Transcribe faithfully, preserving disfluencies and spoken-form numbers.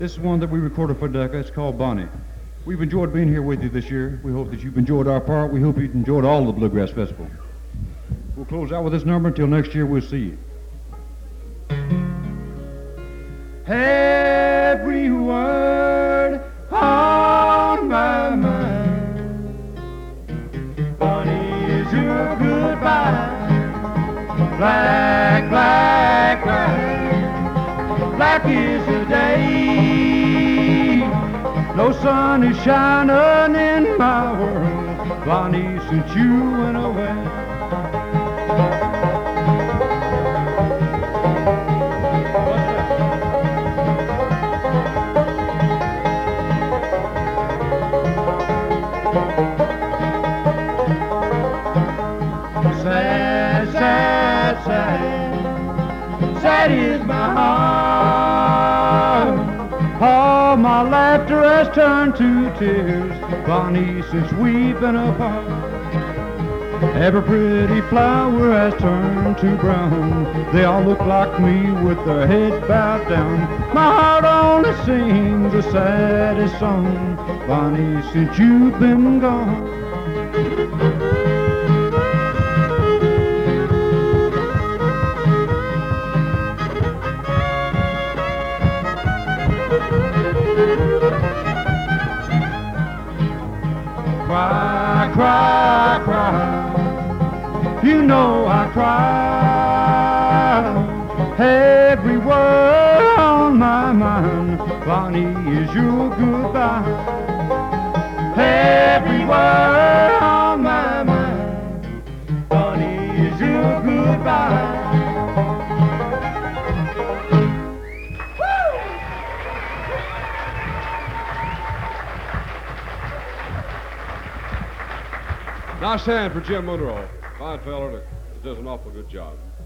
This is one that we recorded for Decca. It's called Bonnie. We've enjoyed being here with you this year. We hope that you've enjoyed our part. We hope you've enjoyed all the Bluegrass Festival. We'll close out with this number. Until next year, we'll see you. Every word on my mind, Bonnie, is your goodbye. Black, black, black, black is the day. No sun is shining in my world, Bonnie, since you went away. Sad, sad, sad, sad is my heart. All my laughter has turned to tears, Bonnie, since we've been apart. Every pretty flower has turned to brown. They all look like me with their head bowed down. My heart only sings the saddest song, Bonnie, since you've been gone. Cry, cry, cry, you know I cry. Every word on my mind, Bonnie, is your goodbye. Every word on my mind, Bonnie, is your goodbye. Nice hand for Jim Monroe. Fine feller that does an awful good job.